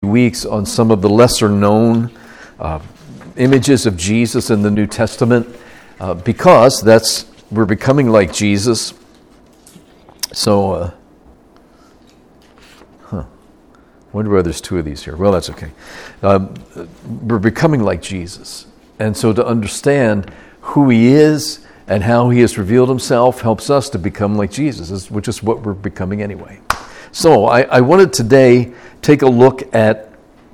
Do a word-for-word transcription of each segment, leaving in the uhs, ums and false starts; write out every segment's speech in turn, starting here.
weeks on some of the lesser known uh, images of Jesus in the New Testament uh, because that's we're becoming like Jesus. So, uh, huh. Wonder why there's two of these here. Well, that's okay. Um, we're becoming like Jesus. And so to understand who he is and how he has revealed himself helps us to become like Jesus, which is what we're becoming anyway. So I, I wanted today take a look at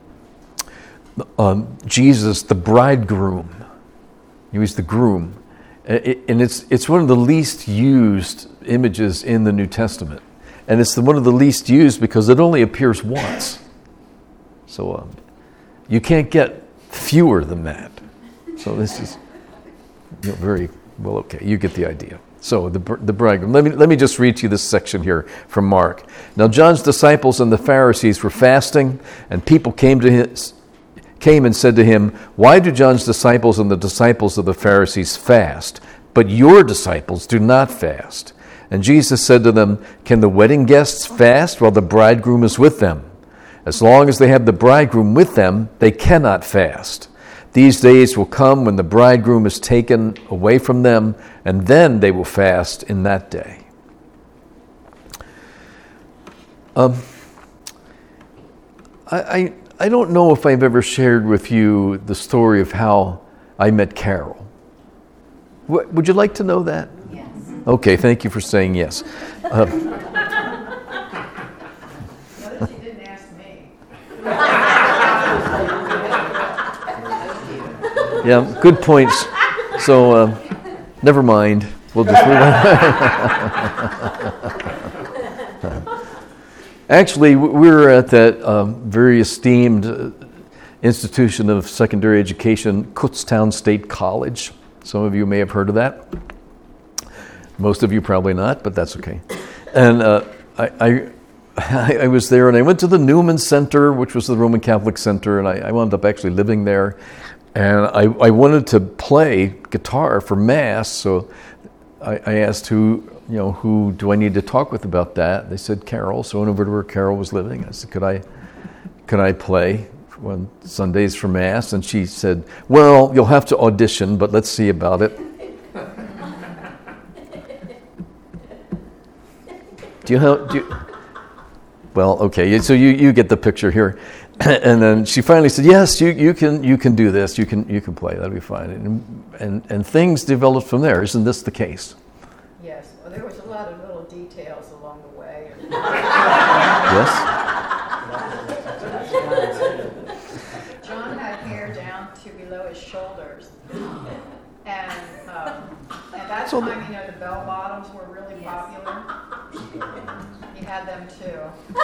um, Jesus, the bridegroom. He was the groom. And it's it's one of the least used images in the New Testament. And it's the, one of the least used because it only appears once. So um, you can't get fewer than that. So this is you know, very, well, okay, you get the idea. So the the bridegroom. Let me let me just read to you this section here from Mark. Now John's disciples and the Pharisees were fasting, and people came to his, came and said to him, "Why do John's disciples and the disciples of the Pharisees fast, but your disciples do not fast?" And Jesus said to them, "Can the wedding guests fast while the bridegroom is with them? As long as they have the bridegroom with them, they cannot fast. These days will come when the bridegroom is taken away from them, and then they will fast in that day." Um, I, I I don't know if I've ever shared with you the story of how I met Carol. W- would you like to know that? Yes. Okay, thank you for saying yes. Uh, Notice you didn't ask me. yeah, good points. So, uh, never mind. We'll just move on. Actually, we were at that um, very esteemed uh, institution of secondary education, Kutztown State College. Some of you may have heard of that. Most of you probably not, but that's okay. And uh, I, I, I was there, and I went to the Newman Center, which was the Roman Catholic Center, and I, I wound up actually living there. And I, I wanted to play guitar for Mass, so I, I asked who, you know, who do I need to talk with about that? They said Carol, so I went over to where Carol was living. I said, could I, could I play on Sundays for Mass? And she said, well, you'll have to audition, but let's see about it. Do you have, do you, well, okay, so you, you get the picture here. And then she finally said, yes, you, you can you can do this, you can you can play, that'll be fine. And, and and things developed from there. Isn't this the case? Yes. Well, there was a lot of little details along the way. Yes? John had hair down to below his shoulders. And um, at that So time, you know, the bell bottoms were really popular. He had them too.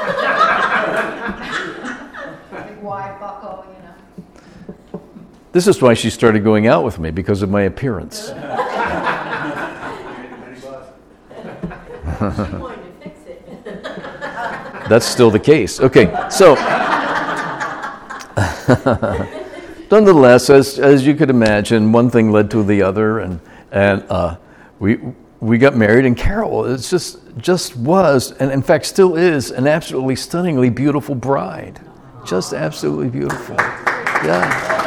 Big wide buckle, you know. This is why she started going out with me, because of my appearance. She wanted to fix it. That's still the case. Okay, so nonetheless, as as you could imagine, one thing led to the other, and and uh, we we got married. And Carol, it's just just was, and in fact still is, an absolutely stunningly beautiful bride. Just absolutely beautiful. Yeah,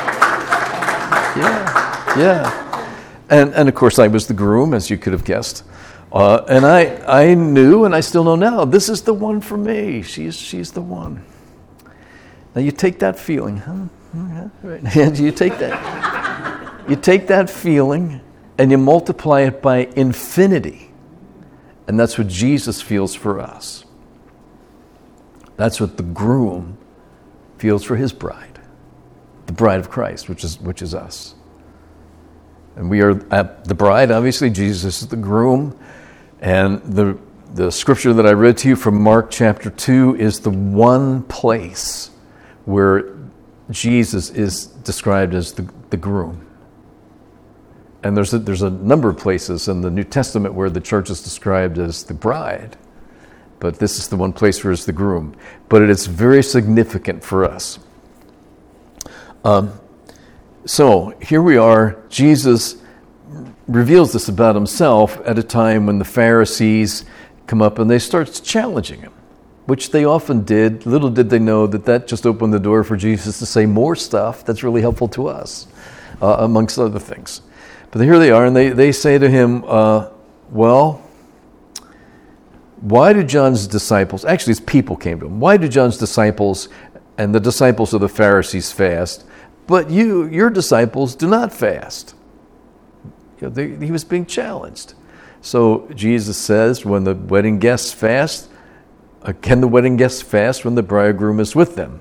yeah, yeah. And and of course, I was the groom, as you could have guessed. Uh, and I, I knew, and I still know now, this is the one for me. She's she's the one. Now you take that feeling, huh? Yeah, right. And you take that, you take that feeling, and you multiply it by infinity, and that's what Jesus feels for us. That's what the groom feels for his bride, the bride of Christ, which is which is us. And we are at the bride. Obviously, Jesus is the groom. And the the scripture that I read to you from Mark chapter two is the one place where Jesus is described as the, the groom. And there's a, there's a number of places in the New Testament where the church is described as the bride. But this is the one place where it's the groom. But it is very significant for us. Um, so here we are. Jesus reveals this about himself at a time when the Pharisees come up and they start challenging him. which they often did. Little did they know that that just opened the door for Jesus to say more stuff that's really helpful to us, uh, amongst other things. But here they are, and they, they say to him, uh, well, why do John's disciples, actually his people came to him, why do John's disciples and the disciples of the Pharisees fast, but you, your disciples, do not fast? You know, they, he was being challenged. So Jesus says, when the wedding guests fast, uh, can the wedding guests fast when the bridegroom is with them?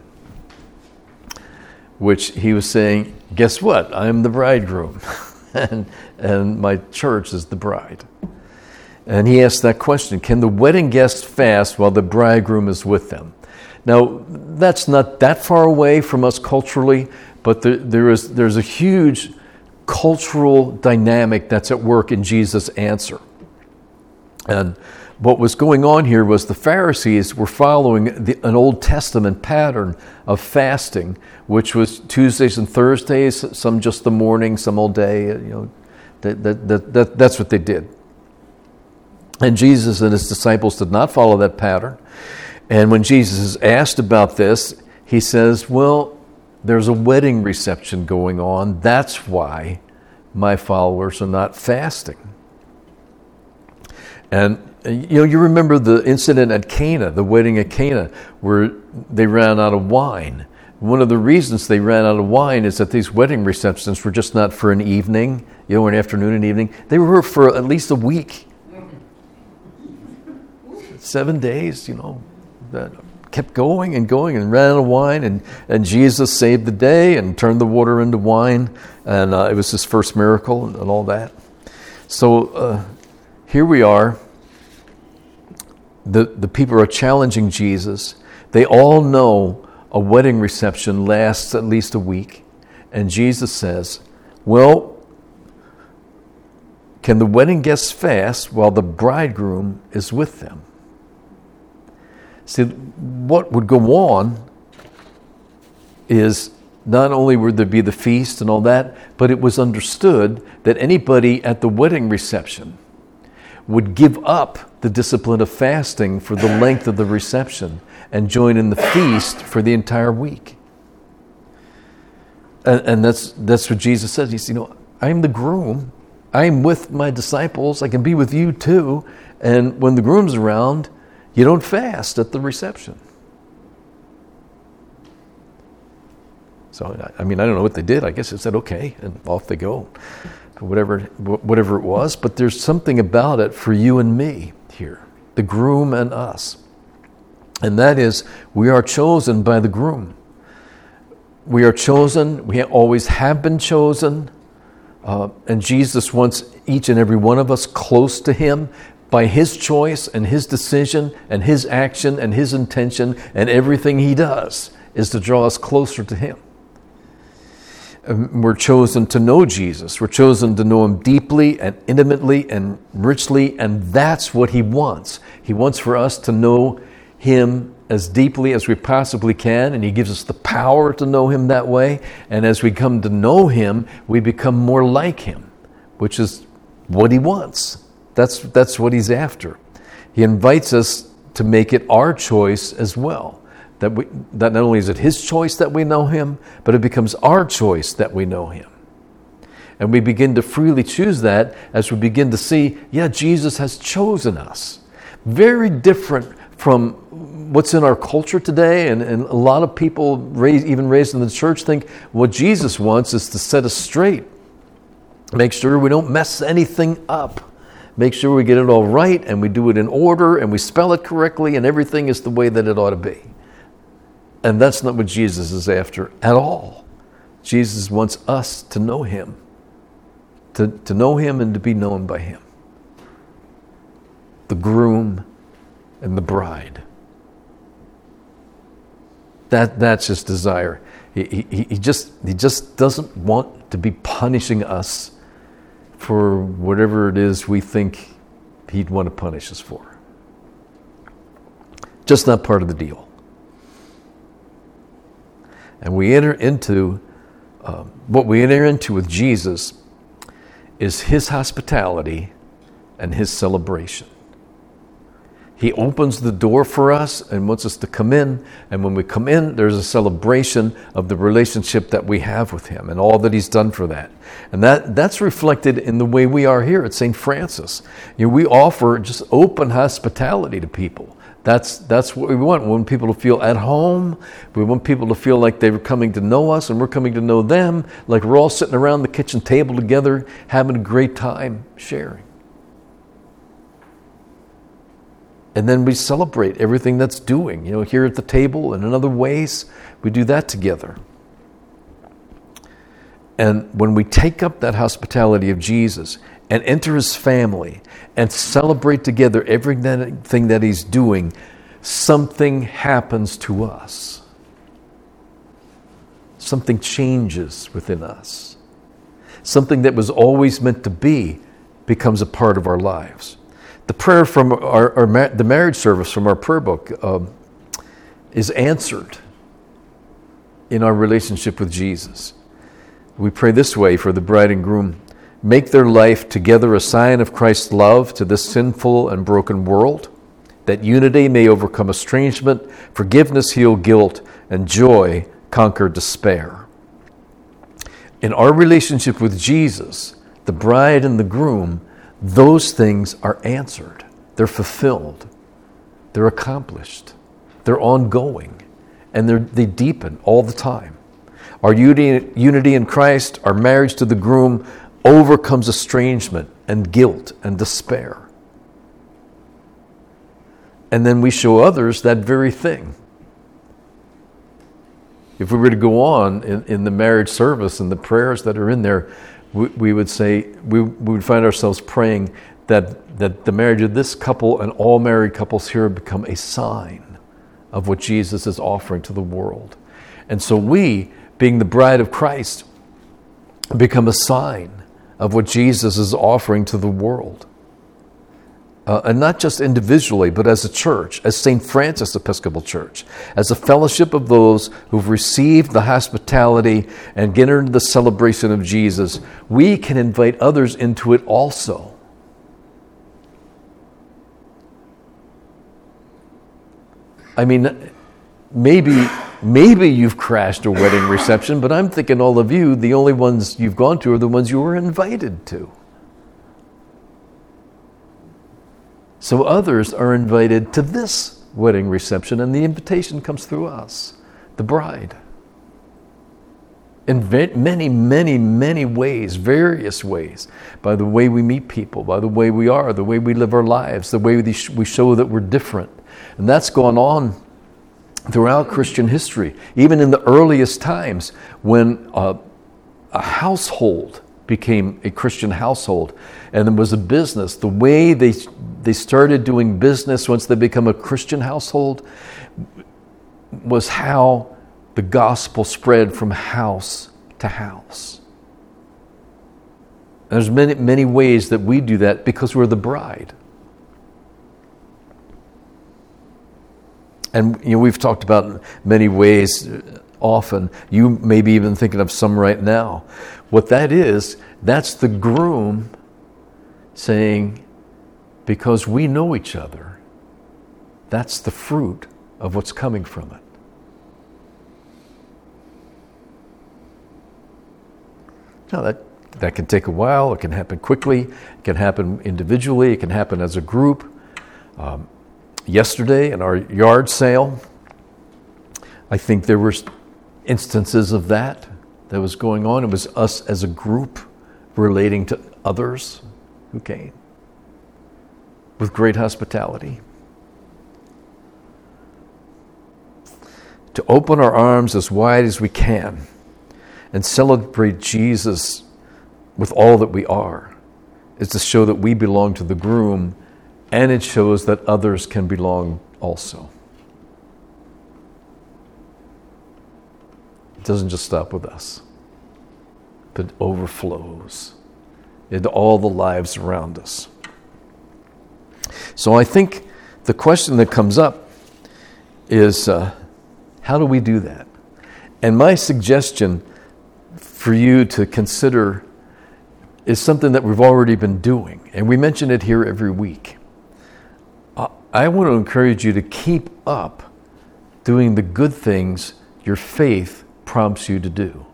Which he was saying, guess what? I'm the bridegroom, and, and my church is the bride. And he asked that question, can the wedding guests fast while the bridegroom is with them? Now, that's not that far away from us culturally, but there, there is, there's a huge cultural dynamic that's at work in Jesus' answer. And what was going on here was the Pharisees were following the, an Old Testament pattern of fasting, which was Tuesdays and Thursdays, some just the morning, some all day. You know, that, that, that, that, that's what they did. And Jesus and his disciples did not follow that pattern. And when Jesus is asked about this, he says, well, there's a wedding reception going on. That's why my followers are not fasting. And you know, you remember the incident at Cana, the wedding at Cana, where they ran out of wine. One of the reasons they ran out of wine is that these wedding receptions were just not for an evening, you know, an afternoon and evening. They were for at least a week. Seven days, you know, that kept going and going and ran out of wine, and, and Jesus saved the day and turned the water into wine, and uh, it was his first miracle and, and all that. So uh, here we are. The, the people are challenging Jesus. They all know a wedding reception lasts at least a week, and Jesus says, well, can the wedding guests fast while the bridegroom is with them? See, what would go on is not only would there be the feast and all that, but it was understood that anybody at the wedding reception would give up the discipline of fasting for the length of the reception and join in the feast for the entire week. And, and that's that's what Jesus says. He says, you know, I'm the groom. I'm with my disciples. I can be with you too. And when the groom's around, you don't fast at the reception. So, I mean, I don't know what they did. I guess it said, okay, and off they go. Whatever, whatever it was. But there's something about it for you and me here, the groom and us. And that is, we are chosen by the groom. We are chosen. We always have been chosen. Uh, and Jesus wants each and every one of us close to him, by his choice and his decision and his action and his intention, and everything he does is to draw us closer to him. And we're chosen to know Jesus. We're chosen to know him deeply and intimately and richly, and that's what he wants. He wants for us to know him as deeply as we possibly can, and he gives us the power to know him that way. And as we come to know him, we become more like him, which is what he wants. That's that's what he's after. He invites us to make it our choice as well. That we that not only is it his choice that we know him, but it becomes our choice that we know him. And we begin to freely choose that as we begin to see, yeah, Jesus has chosen us. Very different from what's in our culture today, and, and a lot of people raised, even raised in the church think what Jesus wants is to set us straight. Make sure we don't mess anything up. Make sure we get it all right, and we do it in order, and we spell it correctly, and everything is the way that it ought to be. And that's not what Jesus is after at all. Jesus wants us to know him, to, to know him and to be known by him. The groom and the bride. That, that's his desire. He, he, he, just, he just doesn't want to be punishing us for whatever it is we think he'd want to punish us for. Just not part of the deal. And we enter into, uh, what we enter into with Jesus is his hospitality and his celebration. He He opens the door for us and wants us to come in. And when we come in, there's a celebration of the relationship that we have with him and all that he's done for that. And that, that's reflected in the way we are here at Saint Francis. You know, we offer just open hospitality to people. That's, that's what we want. We want people to feel at home. We want people to feel like they're coming to know us and we're coming to know them, like we're all sitting around the kitchen table together, having a great time sharing. And then we celebrate everything that's doing. You know, here at the table and in other ways, we do that together. And when we take up that hospitality of Jesus and enter his family and celebrate together everything that he's doing, something happens to us. Something changes within us. Something that was always meant to be becomes a part of our lives. The prayer from our, our the marriage service from our prayer book um, is answered in our relationship with Jesus. We pray this way for the bride and groom. Make their life together a sign of Christ's love to this sinful and broken world, that unity may overcome estrangement, forgiveness heal guilt, and joy conquer despair. In our relationship with Jesus, the bride and the groom, those things are answered. They're fulfilled. They're accomplished. They're ongoing. And they're, they deepen all the time. Our unity, unity in Christ, our marriage to the groom, overcomes estrangement and guilt and despair. And then we show others that very thing. If we were to go on in, in the marriage service and the prayers that are in there, we, we would say, we, we would find ourselves praying that, that the marriage of this couple and all married couples here become a sign of what Jesus is offering to the world. And so we, being the bride of Christ, become a sign of what Jesus is offering to the world. Uh, and not just individually, but as a church, as Saint Francis Episcopal Church, as a fellowship of those who've received the hospitality and get into the celebration of Jesus, we can invite others into it also. I mean, maybe... Maybe you've crashed a wedding reception, but I'm thinking all of you, the only ones you've gone to are the ones you were invited to. So others are invited to this wedding reception, and the invitation comes through us, the bride. In many, many, many ways, various ways, by the way we meet people, by the way we are, the way we live our lives, the way we show that we're different. And that's gone on throughout Christian history, even in the earliest times when uh, a household became a Christian household and there was a business, the way they they started doing business once they become a Christian household was how the gospel spread from house to house. And there's many, many ways that we do that because we're the bride. And you know, we've talked about many ways often. You may be even thinking of some right now. What that is, that's the groom saying, because we know each other, that's the fruit of what's coming from it. Now that, that can take a while. It can happen quickly. It can happen individually. It can happen as a group. Um, Yesterday in our yard sale, I think there were instances of that that was going on. It was us as a group relating to others who came with great hospitality. To open our arms as wide as we can and celebrate Jesus with all that we are is to show that we belong to the groom. And it shows that others can belong also. It doesn't just stop with us, but overflows into all the lives around us. So I think the question that comes up is, uh, how do we do that? And my suggestion for you to consider is something that we've already been doing, and we mention it here every week. I want to encourage you to keep up doing the good things your faith prompts you to do.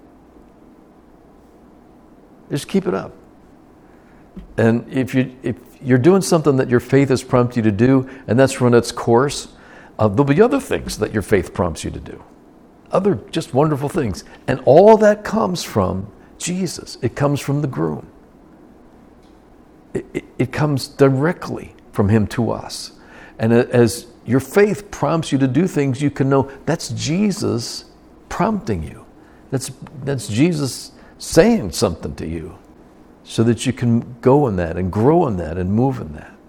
Just keep it up. And if you if you're doing something that your faith has prompted you to do, and that's run its course, uh, there'll be other things that your faith prompts you to do. Other just wonderful things. And all that comes from Jesus. It comes from the groom. It, it, it comes directly from him to us. And as your faith prompts you to do things, you can know that's Jesus prompting you. That's that's Jesus saying something to you so that you can go in that and grow in that and move in that.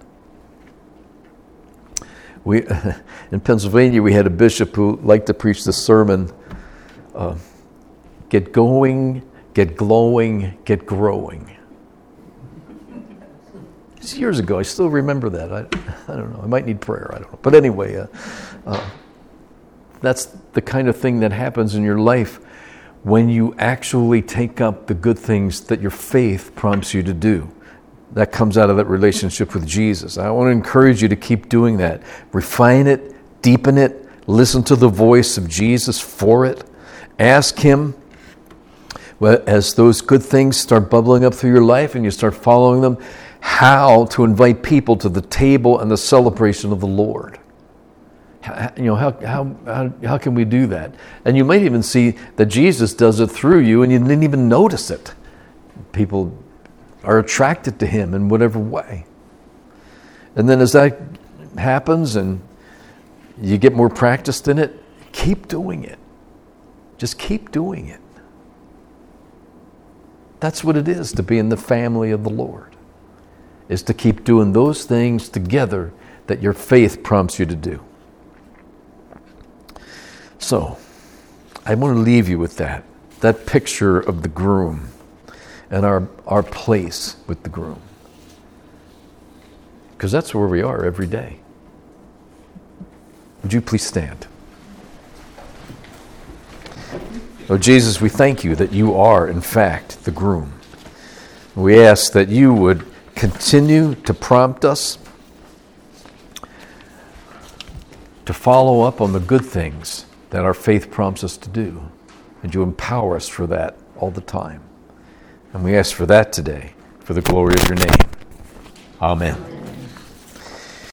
We in Pennsylvania, we had a bishop who liked to preach the sermon, uh, get going, get glowing, get growing. It's years ago. I still remember that. I, I don't know. I might need prayer. I don't know. But anyway, uh, uh, that's the kind of thing that happens in your life when you actually take up the good things that your faith prompts you to do. That comes out of that relationship with Jesus. I want to encourage you to keep doing that. Refine it, deepen it, listen to the voice of Jesus for it. Ask him, well, as those good things start bubbling up through your life and you start following them, how to invite people to the table and the celebration of the Lord. How, you know, how, how how how can we do that? And you might even see that Jesus does it through you and you didn't even notice it. People are attracted to him in whatever way. And then as that happens and you get more practiced in it, keep doing it. Just keep doing it. That's what it is to be in the family of the Lord, is to keep doing those things together that your faith prompts you to do. So, I want to leave you with that, that picture of the groom and our, our place with the groom. Because that's where we are every day. Would you please stand? Oh, Jesus, we thank you that you are, in fact, the groom. We ask that you would continue to prompt us to follow up on the good things that our faith prompts us to do. And you empower us for that all the time. And we ask for that today, for the glory of your name. Amen.